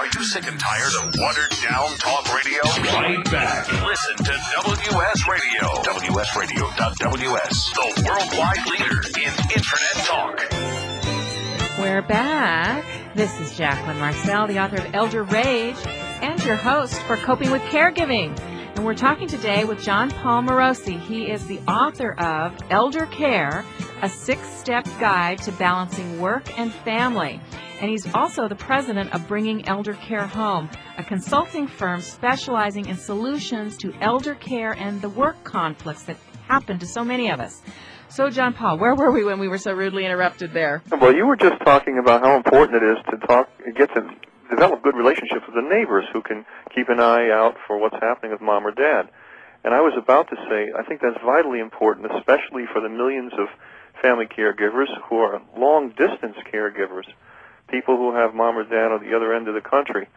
Are you sick and tired of watered-down talk radio? Right back. Listen to WS Radio. WSRadio.WS, the worldwide leader in Internet talk. We're back. This is Jacqueline Marcel, the author of Elder Rage, and your host for Coping with Caregiving. And we're talking today with John Paul Morosi. He is the author of Elder Care, a 6-step guide to balancing work and family. And he's also the president of Bringing Elder Care Home, a consulting firm specializing in solutions to elder care and the work conflicts that happen to so many of us. So, John Paul, where were we when we were so rudely interrupted there? Well, you were just talking about how important it is to get to develop good relationships with the neighbors who can keep an eye out for what's happening with mom or dad. And I was about to say, I think that's vitally important, especially for the millions of family caregivers who are long-distance caregivers, people who have mom or dad on the other end of the country.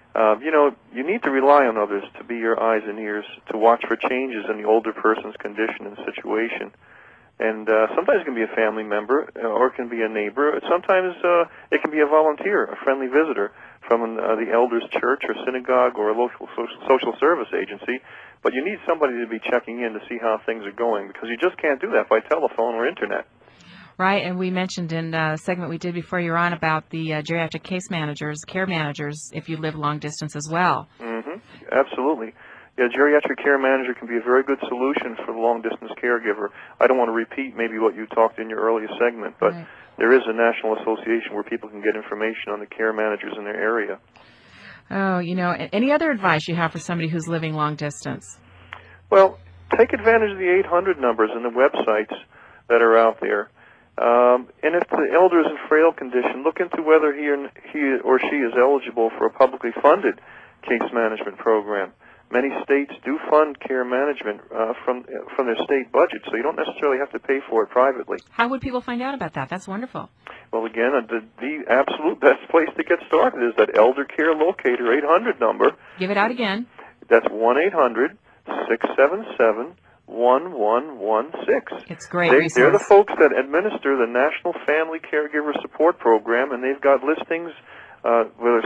You need to rely on others to be your eyes and ears, to watch for changes in the older person's condition and situation. And sometimes it can be a family member or it can be a neighbor. Sometimes it can be a volunteer, a friendly visitor from the elders' church or synagogue or a local social service agency. But you need somebody to be checking in to see how things are going, because you just can't do that by telephone or internet. Right, and we mentioned in a segment we did before you were on about the geriatric case managers, care managers, if you live long distance as well. Mm-hmm. Absolutely. Yeah, geriatric care manager can be a very good solution for the long-distance caregiver. I don't want to repeat maybe what you talked in your earlier segment, but right. There is a national association where people can get information on the care managers in their area. Oh, any other advice you have for somebody who's living long distance? Well, take advantage of the 800 numbers and the websites that are out there. And if the elder is in frail condition, look into whether he or she is eligible for a publicly funded case management program. Many states do fund care management from their state budget, so you don't necessarily have to pay for it privately. How would people find out about that? That's wonderful. Well, again, the absolute best place to get started is that Elder Care Locator 800 number. Give it out again. That's 1-800-677-1116. It's great. They're the folks that administer the National Family Caregiver Support Program, and they've got listings where